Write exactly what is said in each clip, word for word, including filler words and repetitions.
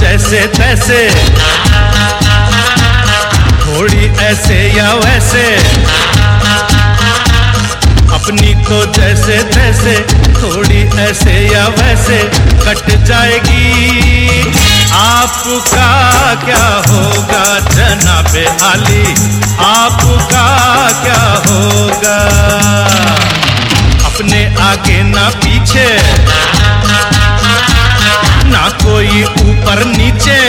जैसे तैसे, थोड़ी ऐसे या वैसे, अपनी तो जैसे तैसे, थोड़ी ऐसे या वैसे कट जाएगी। आपका क्या होगा जनाबे आली, आपका क्या होगा? अपने आगे ना पीछे, ना कोई ऊपर नीचे,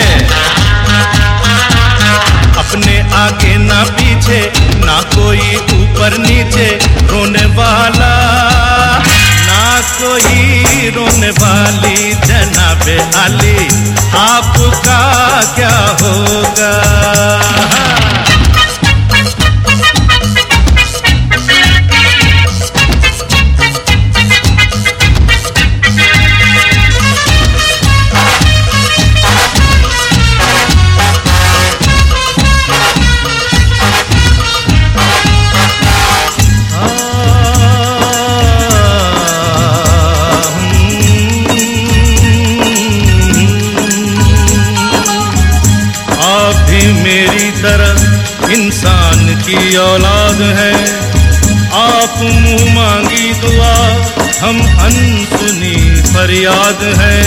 अपने आगे ना पीछे, ना कोई ऊपर नीचे, रोने वाला ना कोई रोने वाली जनाबे आली, आपका क्या होगा? मेरी तरह इंसान की औलाद है, आप मुंह मांगी दुआ, हम अनसुनी फरियाद है।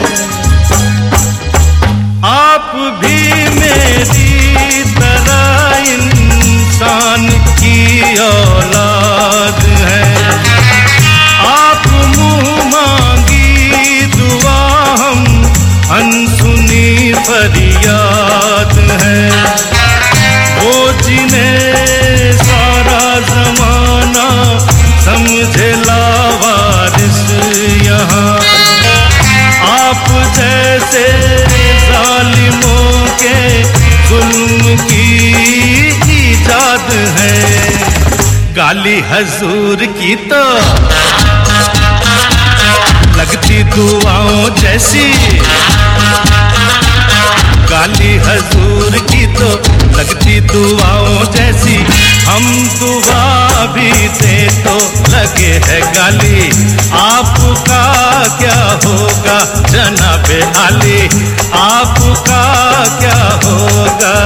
आप भी मेरी तरह इंसान की औलाद है, आप मुंह मांगी दुआ, हम अनसुनी फरियाद है। वो जिन्हें सारा जमाना समझे लावारिस यहाँ, आप जैसे जालिमों के जुल्म की इजाद है। गाली हजूर की तो लगती दुआओं जैसी, गाली हजूर की तो लगती दुआओं जैसी, हम दुआ भी दे तो लगे है गाली, आपका क्या होगा जनाबे आली, आपका क्या होगा?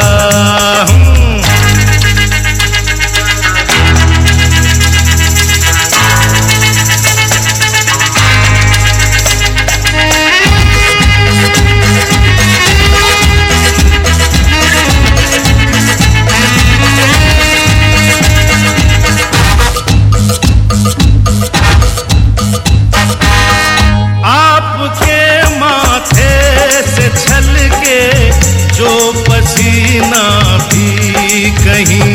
जो पसीना भी कहीं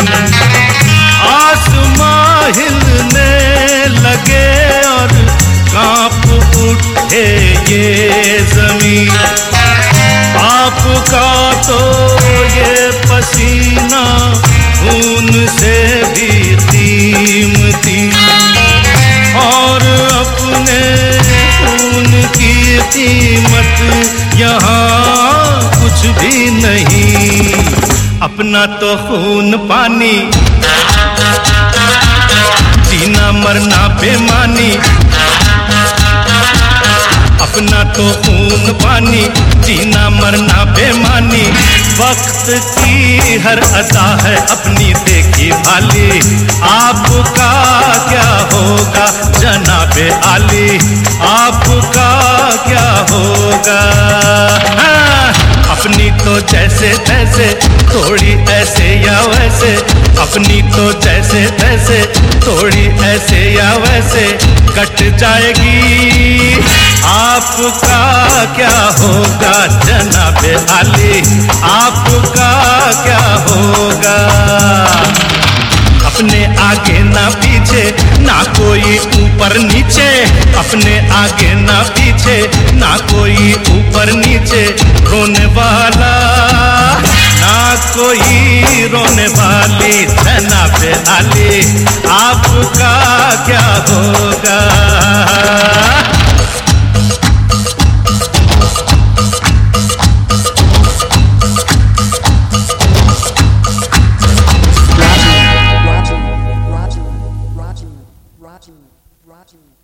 आसमां हिलने लगे और कांप उठे ये जमीन, आपका तो ये पसीना खून से भी कीमती, और अपने खून की कीमत यहाँ कुछ भी नहीं। अपना तो खून पानी, जीना मरना बेमानी, अपना तो खून पानी, जीना मरना बेमानी, वक्त की हर अदा है अपनी देखी भाली, आपका क्या होगा जनाबे आली, आपका क्या होगा? हाँ, अपनी तो जैसे तैसे, थोड़ी ऐसे या वैसे, अपनी तो जैसे तैसे, थोड़ी ऐसे या वैसे कट जाएगी। आपका क्या होगा जनाबे आली, आपका क्या होगा? अपने आगे ना पीछे, ना कोई ऊपर नीचे, अपने आगे ना पीछे, ना कोई ऊपर नीचे, रोने वाला ना कोई रोने वाली जनाबे आली, आपका क्या होगा? Raju, Raju, Raju, Raju.